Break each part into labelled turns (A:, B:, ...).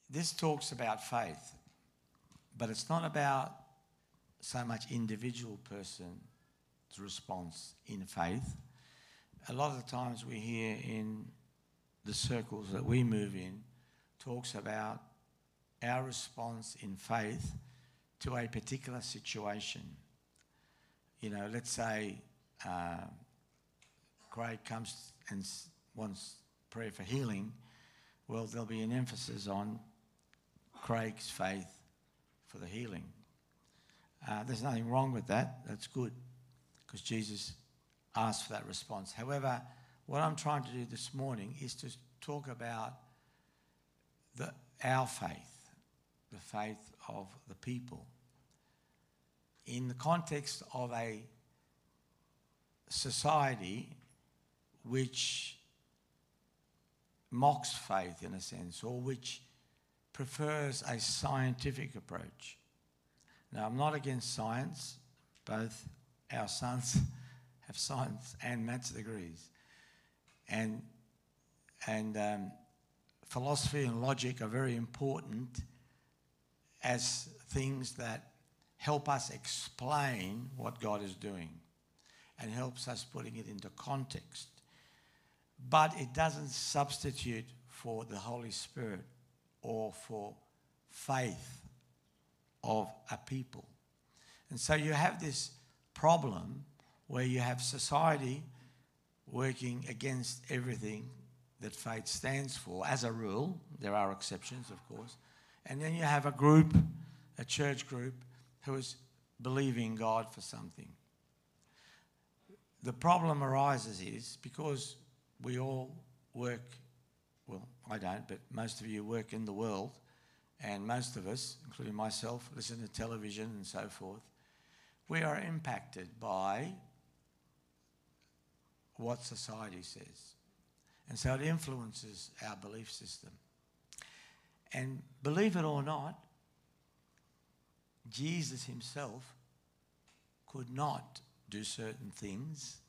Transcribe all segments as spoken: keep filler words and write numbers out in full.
A: this talks about faith, but it's not about so much individual person's response in faith. A lot of the times we hear in the circles that we move in talks about our response in faith to a particular situation. You know, let's say uh, Craig comes and wants prayer for healing. Well, there'll be an emphasis on Craig's faith for the healing. Uh, there's nothing wrong with that. That's good, because Jesus asked for that response. However, what I'm trying to do this morning is to talk about the, our faith, the faith of the people, in the context of a society which mocks faith in a sense, or which prefers a scientific approach. Now, I'm not against science. Both our sons have science and maths degrees. And, and um, philosophy and logic are very important as things that help us explain what God is doing and helps us putting it into context. But it doesn't substitute for the Holy Spirit or for faith of a people. And so you have this problem where you have society working against everything that faith stands for, as a rule. There are exceptions, of course. And then you have a group, a church group, who is believing God for something. The problem arises is because we all work, well, I don't, but most of you work in the world, and most of us, including myself, listen to television and so forth. We are impacted by what society says. And so it influences our belief system. And believe it or not, Jesus himself could not do certain things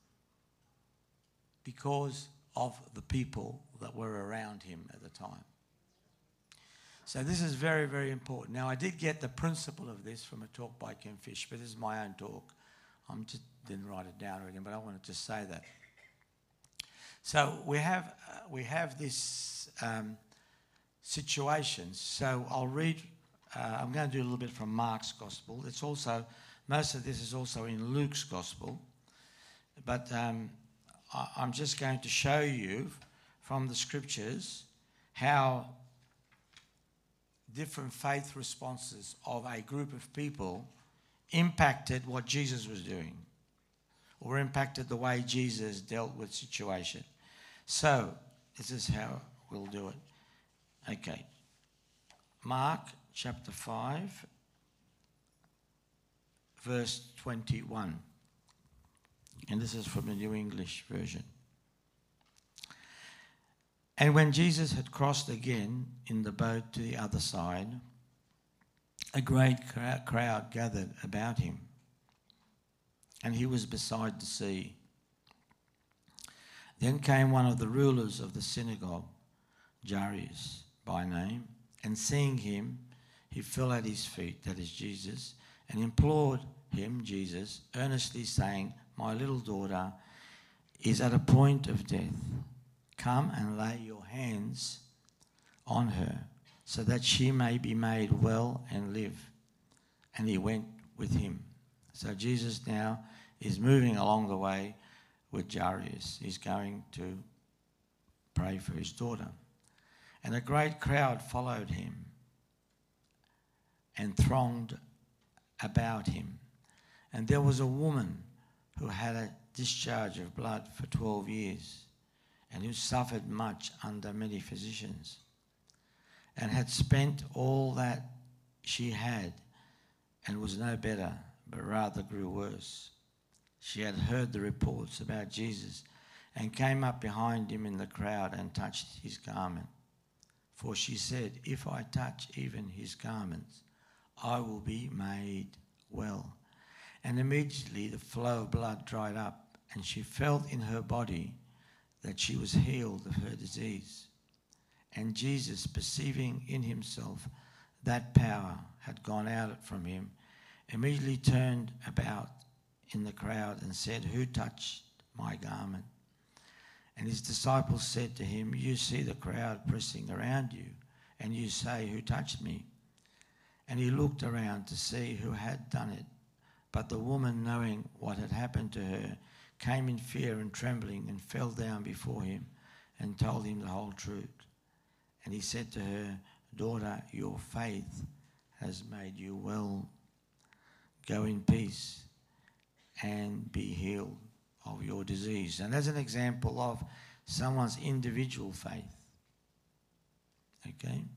A: because of the people that were around him at the time. So this is very, very important. Now, I did get the principle of this from a talk by Ken Fish, but this is my own talk. I just didn't write it down or anything, but I wanted to say that. So we have uh, we have this um, situation. So I'll read. Uh, I'm going to do a little bit from Mark's Gospel. It's also most of this is also in Luke's Gospel, but um, I, I'm just going to show you from the Scriptures how different faith responses of a group of people impacted what Jesus was doing, or impacted the way Jesus dealt with situation. So this is how we'll do it. Okay. Mark chapter five, verse twenty-one. And this is from the New English Version. And when Jesus had crossed again in the boat to the other side, a great crowd gathered about him, and he was beside the sea. Then came one of the rulers of the synagogue, Jairus by name, and seeing him, he fell at his feet, that is Jesus, and implored him, Jesus, earnestly saying, "My little daughter is at a point of death. Come and lay your hands on her, so that she may be made well and live." And he went with him. So Jesus now is moving along the way with Jairus. He's going to pray for his daughter. And a great crowd followed him and thronged about him. And there was a woman who had a discharge of blood for twelve years, and who suffered much under many physicians, and had spent all that she had, and was no better, but rather grew worse. She had heard the reports about Jesus, and came up behind him in the crowd and touched his garment. For she said, "If I touch even his garments, I will be made well." And immediately the flow of blood dried up, and she felt in her body that she was healed of her disease. And Jesus, perceiving in himself that power had gone out from him, immediately turned about in the crowd and said, "Who touched my garment?" And his disciples said to him, "You see the crowd pressing around you, and you say, 'Who touched me?'" And he looked around to see who had done it. But the woman, knowing what had happened to her, came in fear and trembling and fell down before him and told him the whole truth. And he said to her, "Daughter, your faith has made you well. Go in peace and be healed of your disease." And that's an example of someone's individual faith. Okay?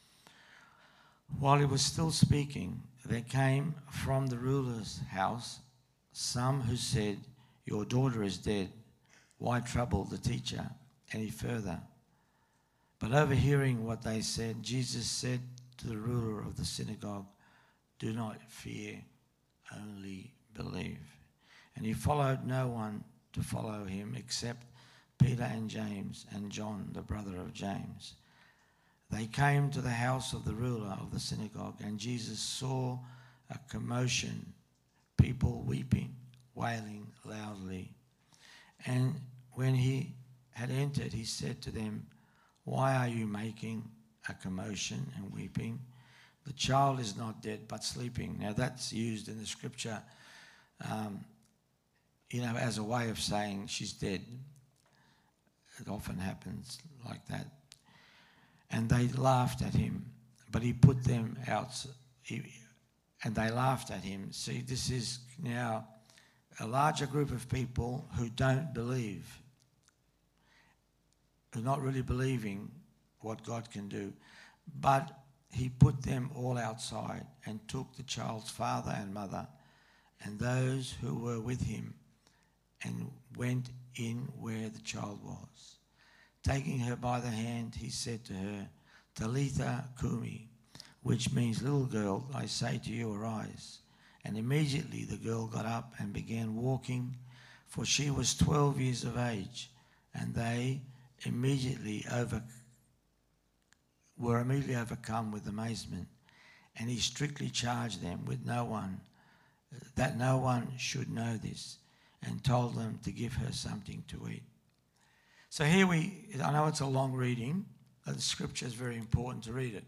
A: While he was still speaking, there came from the ruler's house some who said, "Your daughter is dead. Why trouble the teacher any further?" But overhearing what they said, Jesus said to the ruler of the synagogue, "Do not fear, only believe." And he followed no one to follow him except Peter and James and John, the brother of James. They came to the house of the ruler of the synagogue, and Jesus saw a commotion, people weeping, wailing loudly. And when he had entered, he said to them, "Why are you making a commotion and weeping? The child is not dead, but sleeping." Now that's used in the scripture, um, you know, as a way of saying she's dead. It often happens like that. And they laughed at him, but he put them out. He, and they laughed at him. See, this is now a larger group of people who don't believe, who are not really believing what God can do. But he put them all outside and took the child's father and mother and those who were with him and went in where the child was. Taking her by the hand, he said to her, "Talitha Kumi," which means, "Little girl, I say to you, arise." And immediately the girl got up and began walking, for she was twelve years of age. And they immediately over, were immediately overcome with amazement. And he strictly charged them with no one, that no one should know this, and told them to give her something to eat. So here we, I know it's a long reading, but the scripture is very important to read it.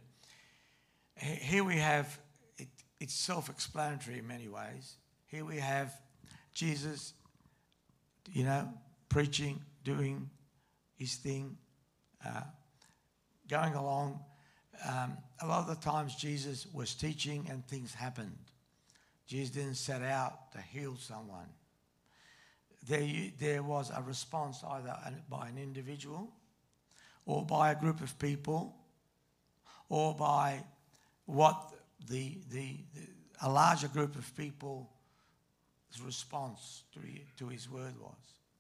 A: Here we have, it, it's self-explanatory in many ways. Here we have Jesus, you know, preaching, doing his thing, uh, going along. Um, a lot of the times Jesus was teaching and things happened. Jesus didn't set out to heal someone. There, there was a response either by an individual or by a group of people or by what the, the, the a larger group of people's response to, to his word was.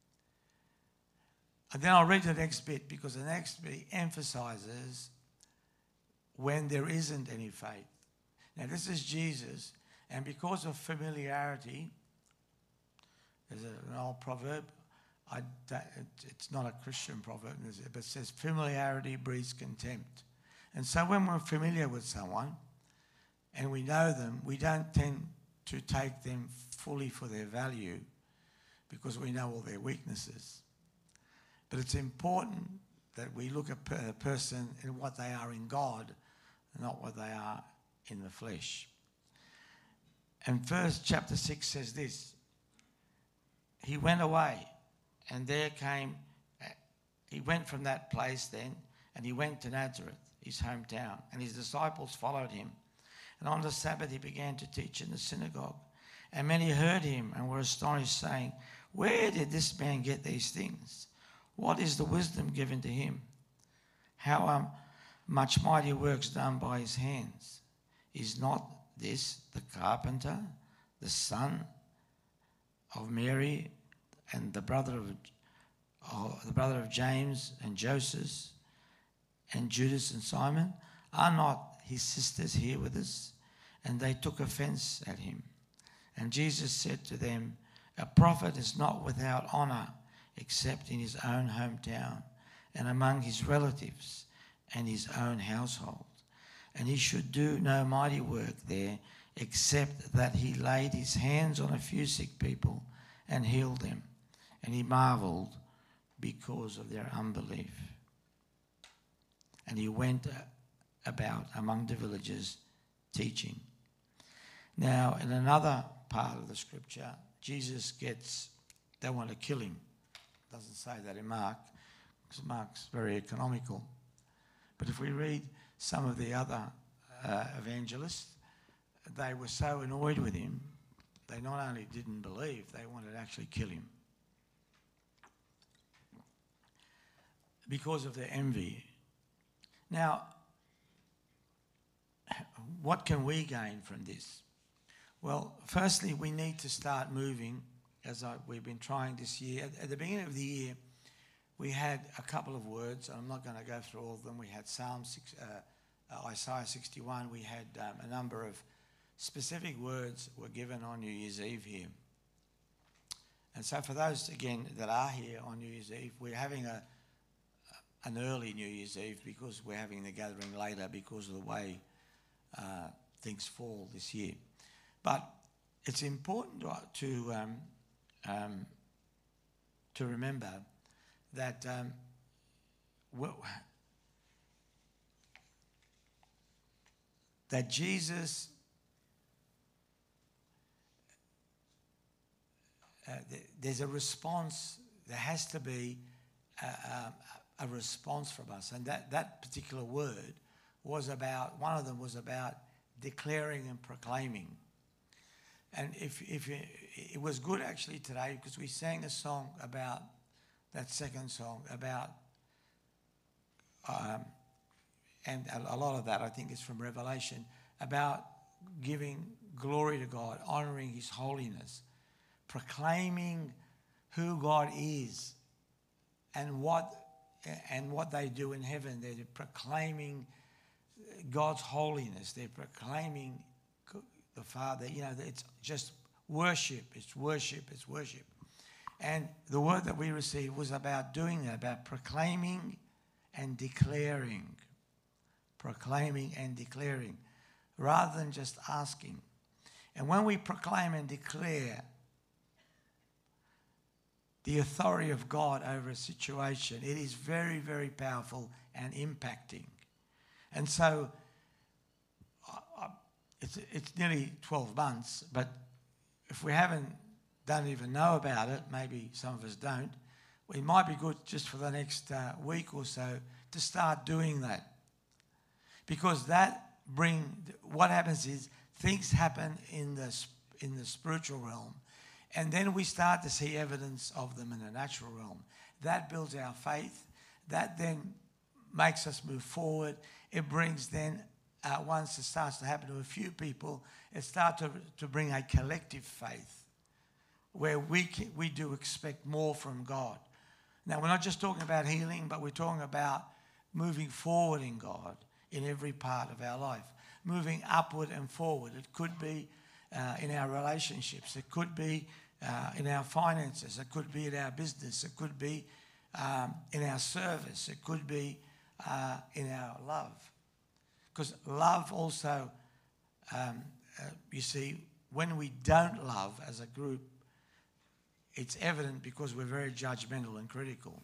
A: And then I'll read the next bit, because the next bit emphasizes when there isn't any faith. Now this is Jesus, and because of familiarity, there's an old proverb, I, it's not a Christian proverb, but it says familiarity breeds contempt. And so when we're familiar with someone and we know them, we don't tend to take them fully for their value because we know all their weaknesses. But it's important that we look at a person in what they are in God, not what they are in the flesh. And first chapter six says this: he went away, and there came, he went from that place then, and he went to Nazareth, his hometown, and his disciples followed him. And on the Sabbath he began to teach in the synagogue. And many heard him and were astonished, saying, "Where did this man get these things? What is the wisdom given to him? How um, much mighty works done by his hands? Is not this the carpenter, the son of Mary, and the brother of oh, the brother of James and Joseph and Judas and Simon? Are not his sisters here with us?" And they took offense at him. And Jesus said to them, "A prophet is not without honor except in his own hometown and among his relatives and his own household. And he should do no mighty work there, except that he laid his hands on a few sick people and healed them. And he marveled because of their unbelief. And he went about among the villages teaching. Now, in another part of the scripture, Jesus gets, they want to kill him. Doesn't say that in Mark, because Mark's very economical. But if we read some of the other uh, evangelists, they were so annoyed with him, they not only didn't believe, they wanted to actually kill him. Because of their envy. Now, what can we gain from this? Well, firstly, we need to start moving, as I, we've been trying this year. At, at the beginning of the year, we had a couple of words, and I'm not going to go through all of them. We had Psalm six, uh, uh, Isaiah sixty-one. We had um, a number of specific words were given on New Year's Eve here. And so for those, again, that are here on New Year's Eve, we're having a an early New Year's Eve because we're having the gathering later because of the way uh, things fall this year. But it's important to to, um, um, to remember that um, that Jesus uh, th- there's a response. There has to be a, a, a response from us, and that that particular word was about. One of them was about declaring and proclaiming. And if if it, it was good actually today because we sang a song about that second song about, um, and a, a lot of that I think is from Revelation, about giving glory to God, honouring His holiness, proclaiming who God is, and what and what they do in heaven. They're proclaiming God's holiness. They're proclaiming the Father. You know, it's just worship. It's worship. It's worship. And the word that we received was about doing that, about proclaiming and declaring. Proclaiming and declaring, rather than just asking. And when we proclaim and declare the authority of God over a situation, it is very, very powerful and impacting. And so uh, it's, it's nearly twelve months, but if we haven't, don't even know about it, maybe some of us don't, it might be good just for the next uh, week or so to start doing that. Because that bring, what happens is things happen in the, in the spiritual realm, and then we start to see evidence of them in the natural realm. That builds our faith. That then makes us move forward. It brings then, uh, once it starts to happen to a few people, it starts to, to bring a collective faith where we can, we do expect more from God. Now, we're not just talking about healing, but we're talking about moving forward in God in every part of our life, moving upward and forward. It could be uh, in our relationships. It could be uh, in our finances. It could be in our business. It could be um, in our service. It could be uh, in our love. Because love also, um, uh, you see, when we don't love as a group, it's evident because we're very judgmental and critical.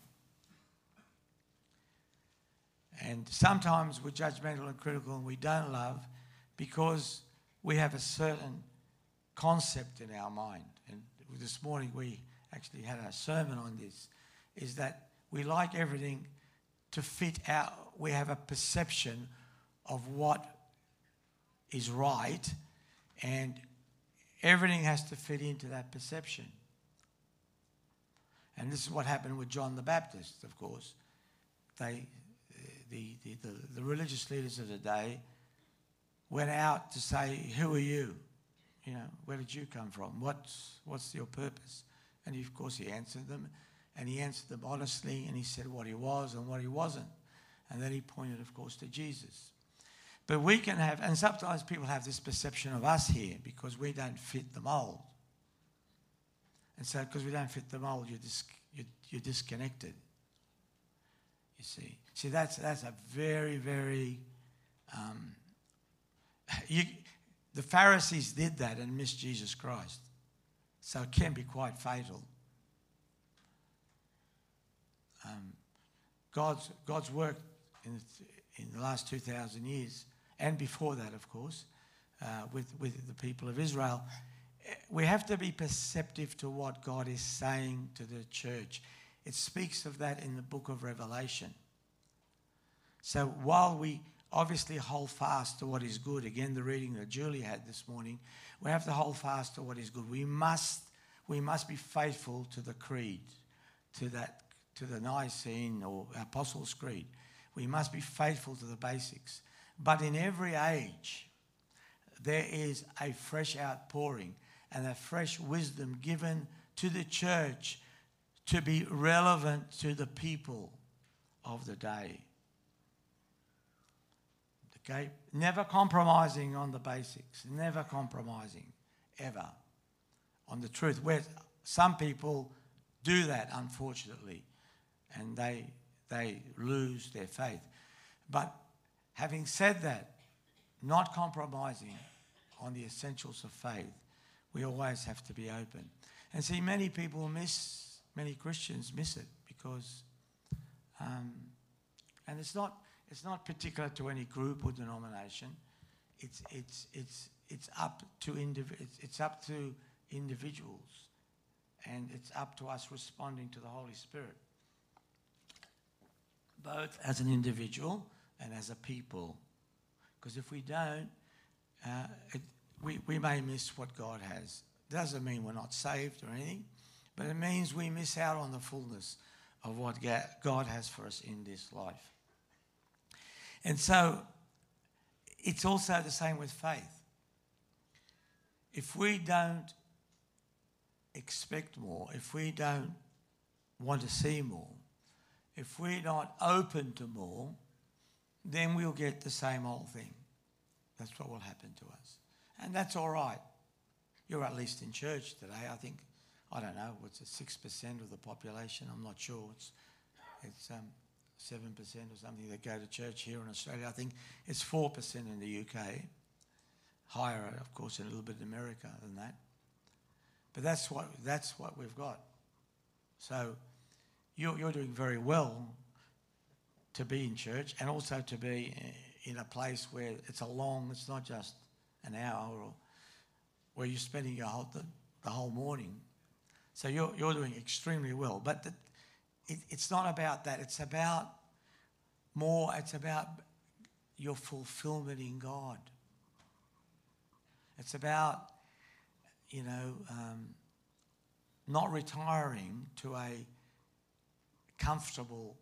A: And sometimes we're judgmental and critical and we don't love because we have a certain concept in our mind. And this morning we actually had a sermon on this, is that we like everything to fit our, we have a perception of what is right, and everything has to fit into that perception. And this is what happened with John the Baptist, of course. They, the, the, the, the religious leaders of the day went out to say, who are you? You know, where did you come from? What's, what's your purpose? And he, of course, he answered them. And he answered them honestly, and he said what he was and what he wasn't. And then he pointed, of course, to Jesus. But we can have, and sometimes people have this perception of us here because we don't fit the mold. And so because we don't fit the mold, you're, dis, you're, you're disconnected. You see. See, that's, that's a very, very... Um, you, the Pharisees did that and missed Jesus Christ. So it can be quite fatal. Um, God's, God's work in, in the last two thousand years, and before that, of course, uh, with, with the people of Israel, we have to be perceptive to what God is saying to the church. It speaks of that in the book of Revelation. So while we obviously hold fast to what is good, again, the reading that Julie had this morning, we have to hold fast to what is good. We must, we must be faithful to the creed, to that, to the Nicene or Apostles' Creed. We must be faithful to the basics. But in every age, there is a fresh outpouring and a fresh wisdom given to the church to be relevant to the people of the day. Okay? Never compromising on the basics. Never compromising, ever, on the truth. Where some people do that, unfortunately, and they, they lose their faith. But having said that, not compromising on the essentials of faith, we always have to be open. And see, many people miss, many Christians miss it because, um, and it's not, it's not particular to any group or denomination. It's, it's, it's, it's up to indiv- it's, it's up to individuals, and it's up to us responding to the Holy Spirit, both as an individual and as a people. Because if we don't, uh, it, we, we may miss what God has. Doesn't mean we're not saved or anything, but it means we miss out on the fullness of what God has for us in this life. And so it's also the same with faith. If we don't expect more, if we don't want to see more, if we're not open to more, then we'll get the same old thing. That's what will happen to us. And that's all right. You're at least in church today. I think, I don't know, what's it, six percent of the population? I'm not sure. It's, it's um, seven percent or something that go to church here in Australia. I think it's four percent in the U K. Higher, of course, in a little bit in America than that. But that's what, that's what we've got. So you're, you're doing very well to be in church and also to be in a place where it's a long, it's not just an hour, or where you're spending your whole, the, the whole morning. So you're, you're doing extremely well. But the, it, it's not about that. It's about more, it's about your fulfillment in God. It's about, you know, um, not retiring to a comfortable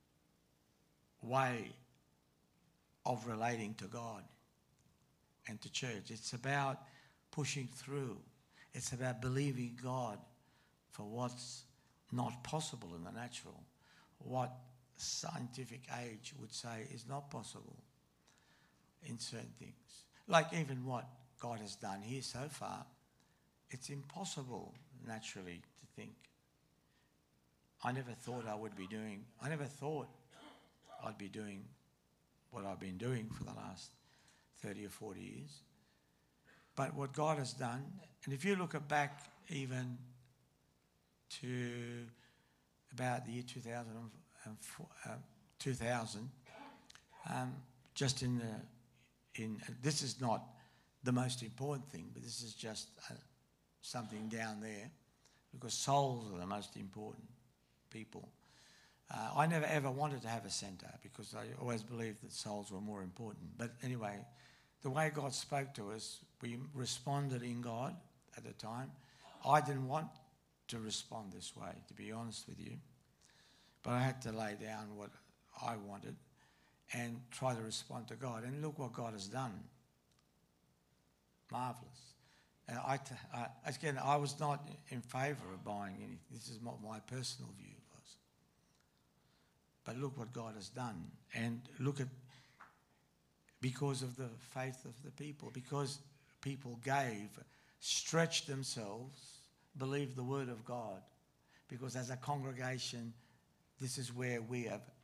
A: way of relating to God and to church. It's about pushing through. It's about believing God for what's not possible in the natural, what scientific age would say is not possible in certain things. Like even what God has done here so far, it's impossible naturally to think. I never thought I would be doing, I never thought I'd be doing what I've been doing for the last thirty or forty years. But what God has done, and if you look at back even to about the year two thousand, uh, two thousand um, just in the, in, uh, this is not the most important thing, but this is just uh, something down there, because souls are the most important people. Uh, I never ever wanted to have a centre because I always believed that souls were more important. But anyway, the way God spoke to us, we responded in God at the time. I didn't want to respond this way, to be honest with you. But I had to lay down what I wanted and try to respond to God. And look what God has done. Marvellous. And I, t- uh, again, I was not in favour of buying anything. This is what my personal view was. But look what God has done. And look at, because of the faith of the people, because people gave, stretched themselves, believed the word of God, because as a congregation, this is where we have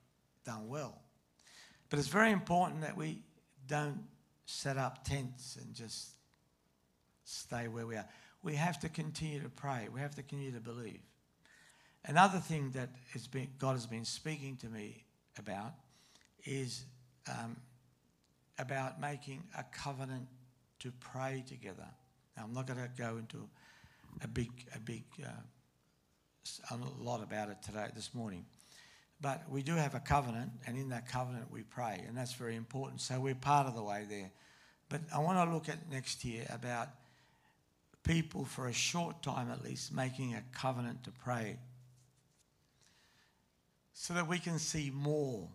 A: done well. But it's very important that we don't set up tents and just stay where we are. We have to continue to pray. We have to continue to believe. Another thing that has been, God has been speaking to me about is um, about making a covenant to pray together. Now, I'm not going to go into a big, a big, uh, a lot about it today, this morning. But we do have a covenant, and in that covenant we pray, and that's very important. So we're part of the way there. But I want to look at next year about people, for a short time at least, making a covenant to pray, so that we can see more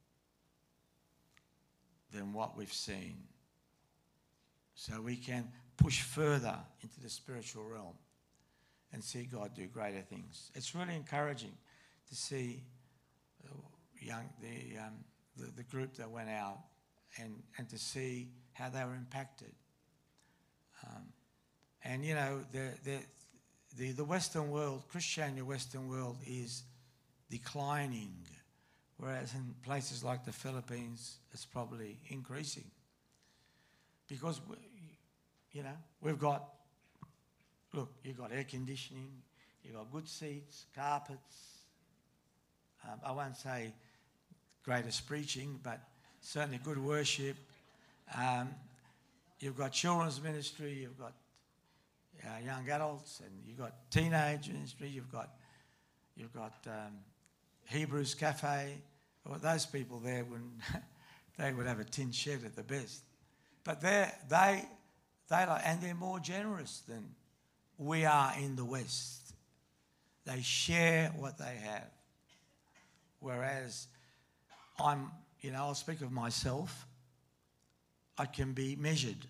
A: than what we've seen. So we can push further into the spiritual realm and see God do greater things. It's really encouraging to see young the um, the, the group that went out and, and to see how they were impacted. Um, and you know, the, the the the Western world, Christianity, Western world is declining, whereas in places like the Philippines, it's probably increasing. Because, we, you know, we've got, look, you've got air conditioning, you've got good seats, carpets. Um, I won't say greatest preaching, but certainly good worship. Um, you've got children's ministry, you've got uh, young adults, and you've got teenage ministry, you've got, you've got um, Hebrews Cafe. Well, those people there, wouldn't they would have a tin shed at the best. But they they they like, and they're more generous than we are in the West. They share what they have. Whereas I'm, you know, I'll speak of myself. I can be measured,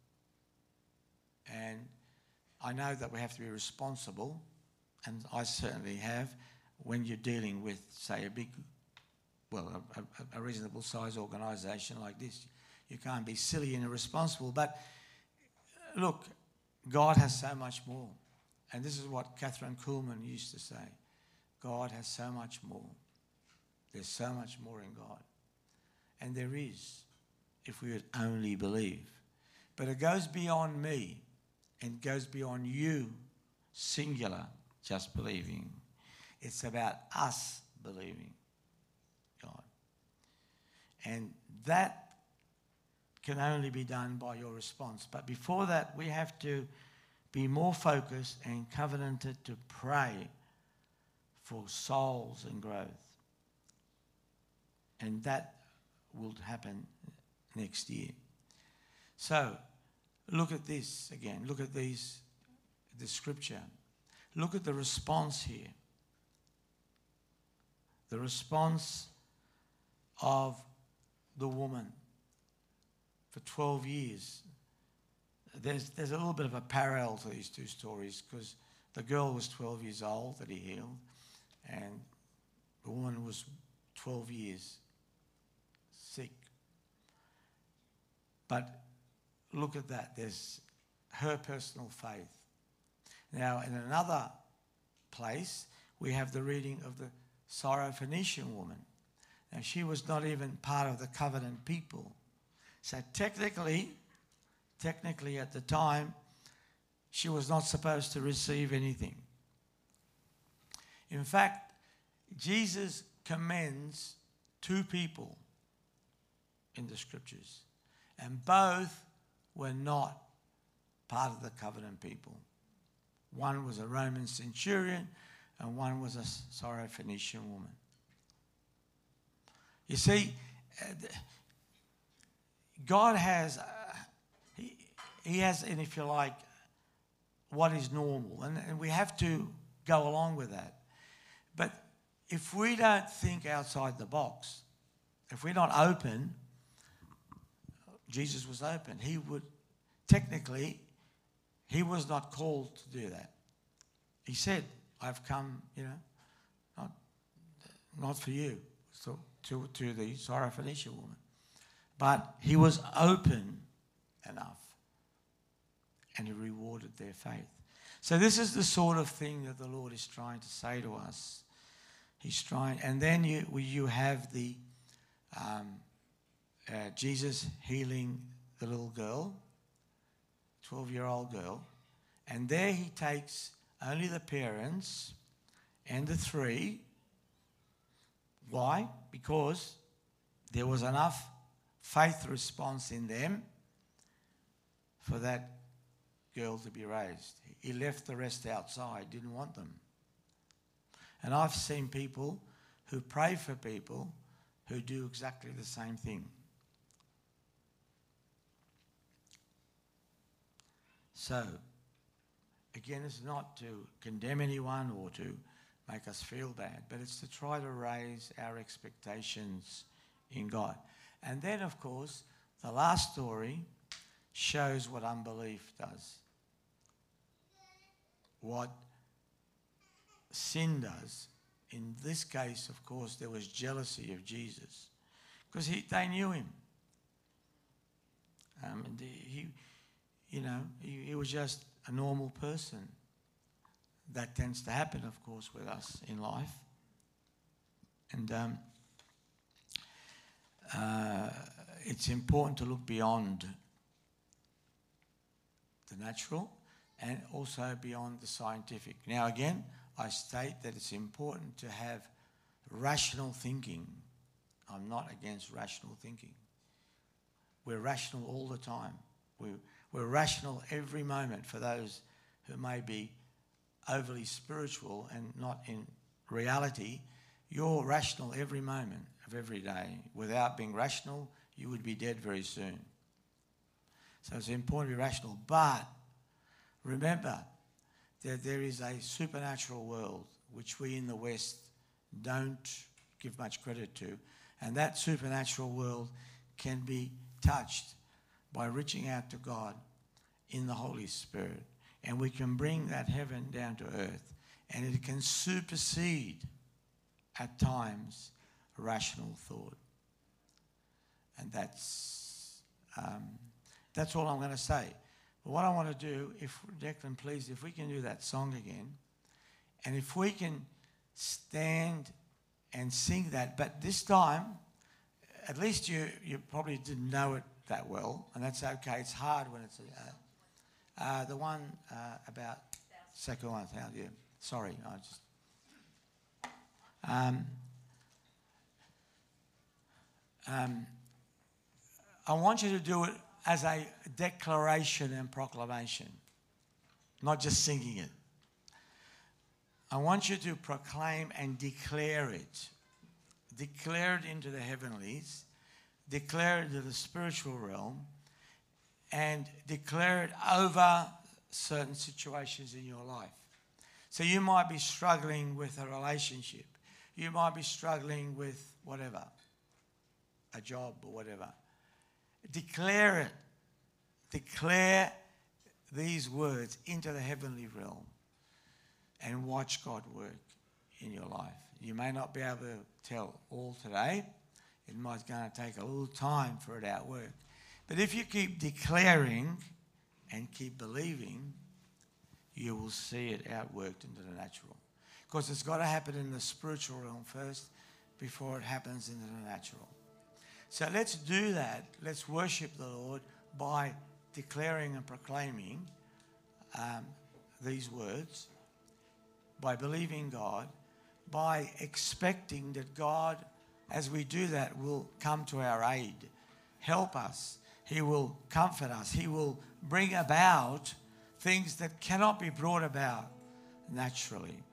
A: and I know that we have to be responsible, and I certainly have. When you're dealing with, say, a big, well, a, a, a reasonable size organisation like this, you can't be silly and irresponsible. But look, God has so much more. And this is what Catherine Kuhlman used to say. God has so much more. There's so much more in God. And there is, if we would only believe. But it goes beyond me and goes beyond you, singular, just believing. It's about us believing God. And that can only be done by your response. But before that, we have to be more focused and covenanted to pray for souls and growth. And that will happen next year. So, look at this again. Look at these, the scripture. Look at the response here. The response of the woman for twelve years. There's, there's a little bit of a parallel to these two stories, because the girl was twelve years old that he healed, and the woman was twelve years sick. But look at that. There's her personal faith. Now, in another place, we have the reading of the Syrophoenician woman. Now, she was not even part of the covenant people. So technically, technically at the time, she was not supposed to receive anything. In fact, Jesus commends two people in the scriptures, and both were not part of the covenant people. One was a Roman centurion, and one was a Syrophoenician woman. You see, God has, uh, he, he has, and if you like, what is normal, and, and we have to go along with that. But if we don't think outside the box, if we're not open, Jesus was open. He would, technically, he was not called to do that. He said, I've come, you know, not, not for you, so to, to the Syrophoenician woman. But he was open enough, and he rewarded their faith. So this is the sort of thing that the Lord is trying to say to us. He's trying, and then you you have the um, uh, Jesus healing the little girl, twelve-year-old girl, and there he takes only the parents and the three. Why? Because there was enough faith response in them for that girl to be raised. He left the rest outside, didn't want them. And I've seen people who pray for people who do exactly the same thing. So, again, it's not to condemn anyone or to make us feel bad, but it's to try to raise our expectations in God. And then, of course, the last story shows what unbelief does. What sin does. In this case, of course, there was jealousy of Jesus because he, they knew him. Um, and he, you know, he, he was just a normal person. That tends to happen, of course, with us in life. And um, uh, it's important to look beyond the natural and also beyond the scientific. Now, again, I state that it's important to have rational thinking. I'm not against rational thinking. We're rational all the time. We're, we're rational every moment for those who may be overly spiritual and not in reality. You're rational every moment of every day. Without being rational, you would be dead very soon. So it's important to be rational. But remember that there is a supernatural world which we in the West don't give much credit to. And that supernatural world can be touched by reaching out to God in the Holy Spirit. And we can bring that heaven down to earth. And it can supersede, at times, rational thought. And that's, um, that's all I'm going to say. But what I want to do, if Declan, please, if we can do that song again. And if we can stand and sing that. But this time, at least you, you probably didn't know it that well. And that's okay. It's hard when it's... Uh, Uh, the one uh, about second one, yeah. Sorry, I just. Um, um, I want you to do it as a declaration and proclamation, not just singing it. I want you to proclaim and declare it. Declare it into the heavenlies, declare it into the spiritual realm, and declare it over certain situations in your life. So you might be struggling with a relationship. You might be struggling with whatever, a job or whatever. Declare it. Declare these words into the heavenly realm and watch God work in your life. You may not be able to tell all today. It might going to take a little time for it to outwork. But if you keep declaring and keep believing, you will see it outworked into the natural. Because it's got to happen in the spiritual realm first before it happens into the natural. So let's do that. Let's worship the Lord by declaring and proclaiming um, these words, by believing God, by expecting that God, as we do that, will come to our aid, help us. He will comfort us. He will bring about things that cannot be brought about naturally.